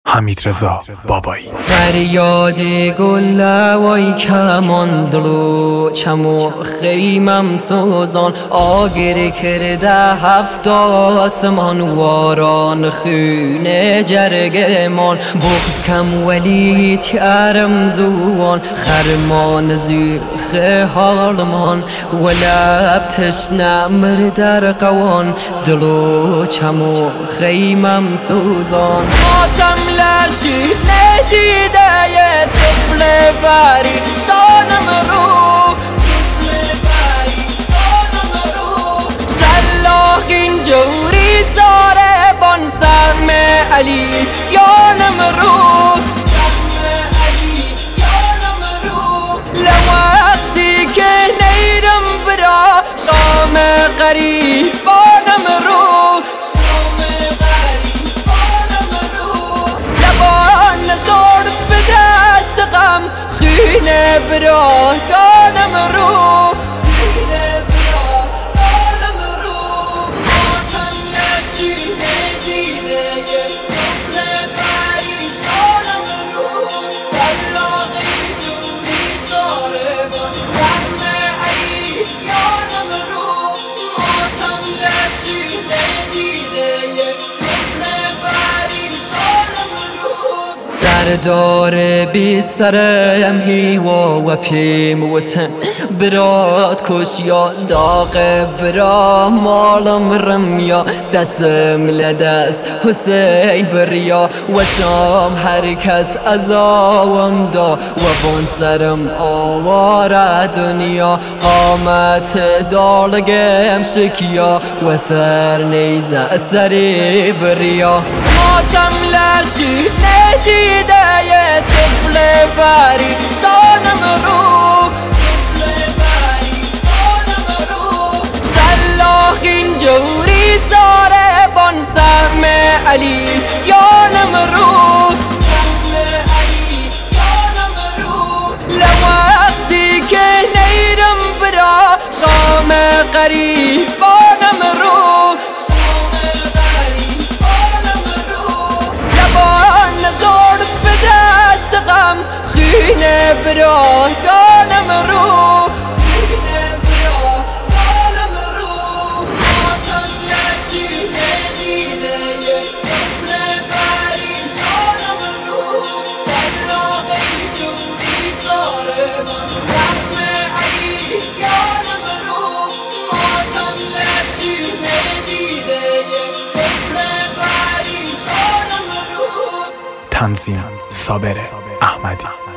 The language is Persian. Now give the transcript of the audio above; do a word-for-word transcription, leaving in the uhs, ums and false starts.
حمیدرضا بابایی. فریاد گل وای کمان دلو چمو خیمم سوزان آگر کرده هفت آسمان واران خونه جرگمان بغز کم ولی چرم زوان خرمان زیخ حالمان ولب تشنه مر در قوان دلو چمو خیمم سوزان ماتم لشی ندیده یه طفل پریشانم رو طفل پریشانم رو شلاقین جوری زاره بان سهم علی یانم رو سهم علی یانم رو لوقتی که نیرم برا شام غریبانم رو خینه برا دانم رو خینه برا دانم رو ماتم نشی ندیده یه طفل پریشانم رو شلاقی جوری ساره با سهم علی یانم رو ماتم نشی ندیده یه طفل پریشانم رو سردار بی سرم هیوا و پیم وطن برات کشیا داغ برا مالم رمیا دستم لدست حسین بریا و شام هر کس ازاوم دا و بون سرم آوار دنیا قامت دالگم شکیا و سر نیزه سری بریا ماتم لشی ندیده یه طفل پریشانم رو طفل پریشانم رو شلاقین جوری زاره بان سهم علی یانم رو سهم علی یانم رو لوقتی که نیرم برا شام غریبانم رو شام غریبانم رو لبان نزار بدشت غم خینه برا دانم رو خینه برا دانم رو ماتم لشی ندیده یه طفل پریشانم رو شلاقی جوری ساره من سهم علی یانم رو ماتم لشی ندیده یه طفل پریشانم رو تنظیم صابر احمدی.